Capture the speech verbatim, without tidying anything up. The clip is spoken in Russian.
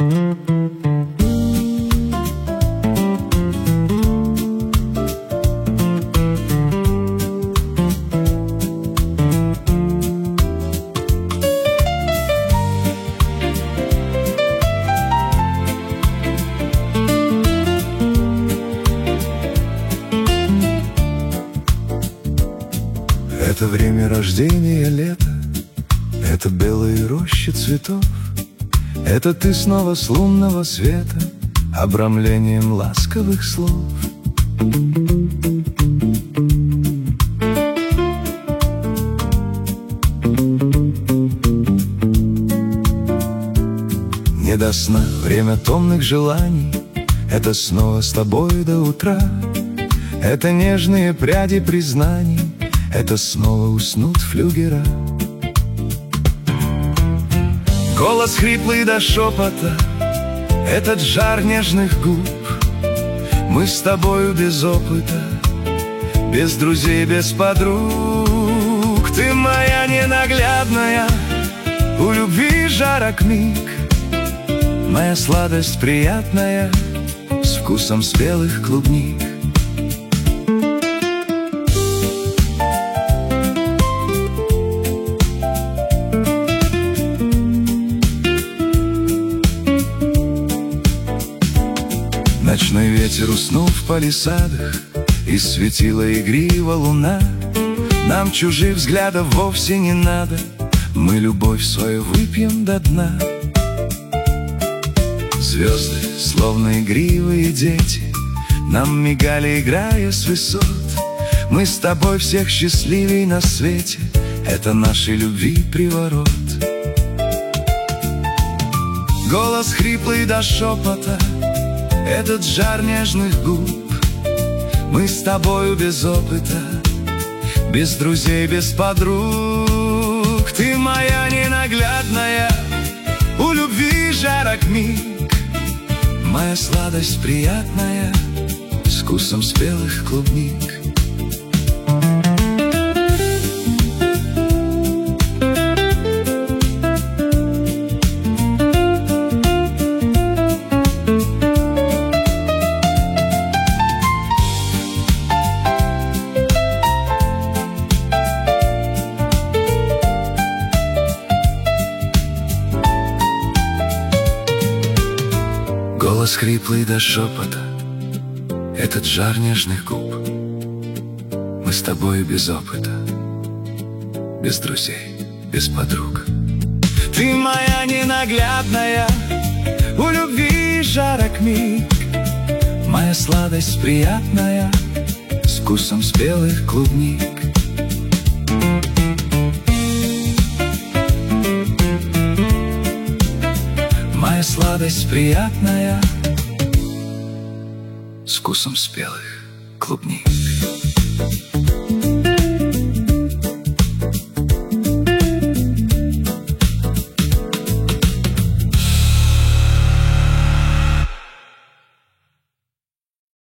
Это время рождения лета, это белые рощи цветов, это ты снова с лунного света, обрамлением ласковых слов. Не до сна, время томных желаний, это снова с тобой до утра, это нежные пряди признаний, это снова уснут флюгера. Голос хриплый до шепота, этот жар нежных губ. Мы с тобою без опыта, без друзей, без подруг. Ты моя ненаглядная, у любви жарок миг, моя сладость приятная, с вкусом спелых клубник. Ночной ветер уснул в палисадах, и светила игриво луна. Нам чужих взглядов вовсе не надо, мы любовь свою выпьем до дна. Звезды, словно игривые дети, нам мигали, играя с высот. Мы с тобой всех счастливей на свете, это нашей любви приворот. Голос хриплый до шепота, этот жар нежных губ. Мы с тобою без опыта, без друзей, без подруг. Ты моя ненаглядная, у любви жарок миг, моя сладость приятная, с вкусом спелых клубник. Голос хриплый до шепота, этот жар нежных губ. Мы с тобой без опыта, без друзей, без подруг. Ты моя ненаглядная, у любви жарок миг, моя сладость приятная, с вкусом спелых клубник. Моя сладость приятная, с вкусом спелых клубник.